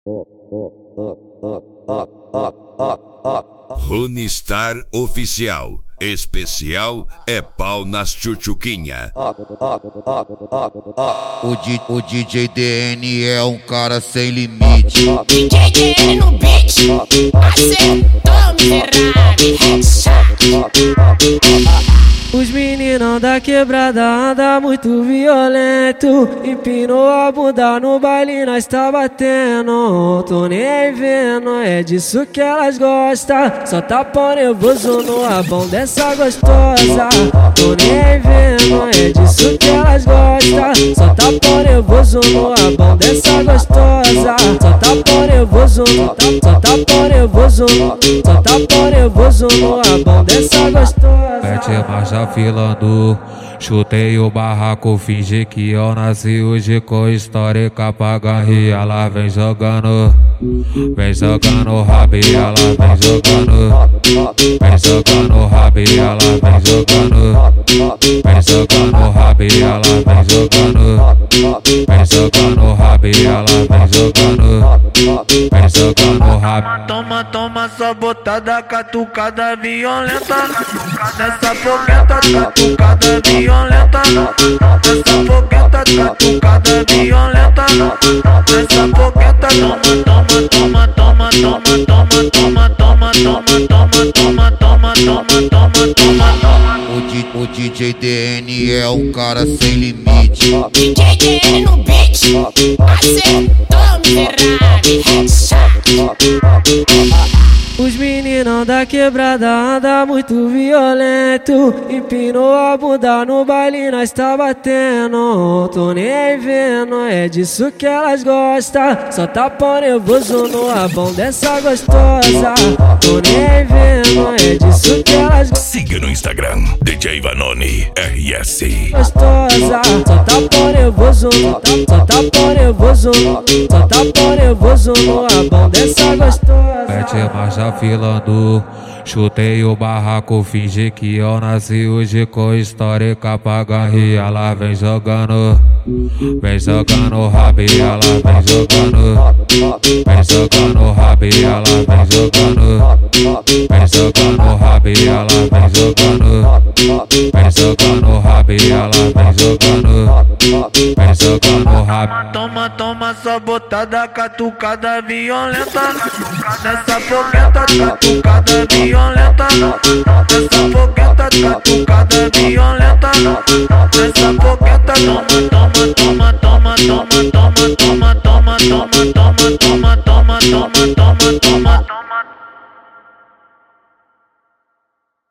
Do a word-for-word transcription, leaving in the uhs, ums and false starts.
Runistar Oficial. Especial é pau nas tchutchuquinha. O, D, o D J D N é um cara sem limite. D J D N no beat, acertou miserável, headshot. Os meninão da quebrada anda muito violento. Empinou a bunda no baile, nós tá batendo. Tô nem vendo, é disso que elas gostam. Só tá pau nervoso no rabão dessa gostosa. Tô nem vendo, é disso que elas gostam. Só tá pau nervoso no rabão dessa gostosa. Só tá pau nervoso, só tá, só tá pau nervoso. Só tá pau nervoso no rabão dessa gostosa. Mete marcha filando, chutei o barraco, fingi que eu nasci hoje com histórica pra ganhar. Ela vem jogando, vem jogando rabi, ela vem jogando, vem jogando rabi, ela vem jogando, vem jogando rabi, ela vem jogando, vem jogando rabi, ela vem jogando, vem jogando rabi. Toma, toma só botada, catucada violenta. Nessa fogueta, catucada violenta. Nessa fogueta, catucada violenta. Nessa fogueta, toma, toma, toma, toma, toma, toma, toma, toma, toma, toma, toma, toma, toma, toma. O, D, o D J D N é um cara sem limite. D J D N no beat, acertou miserável, headshot. Os meninão da quebrada anda muito violento. Empinou a bunda no baile, nós tá batendo. Tô nem vendo, é disso que elas gostam. Só tá pau nervoso no rabão dessa gostosa. Tô nem vendo, é disso que elas gostam. Siga no Instagram, D J Vanoni R S. Gostosa, só tá pau nervoso, só tá, só tá pau nervoso, só tá pau nervoso no rabão dessa gostosa. Mete marcha filando, chutei o barraco, fingi que eu nasci hoje com histórica pra ganhar. Ela vem jogando, vem jogando rabi, ela vem jogando, vem jogando rabi, ela vem jogando, vem jogando rabi, ela vem jogando, vem jogando rabi, ela vem jogando, vem jogando rabi. Toma, toma só botada, catucada violenta. Nessa fogueta, catucada violenta. Nessa fogueta, catucada violenta. Nessa fogueta, toma, toma, toma, toma, toma, toma, toma, toma, toma, toma, toma, toma, toma, toma, toma, toma.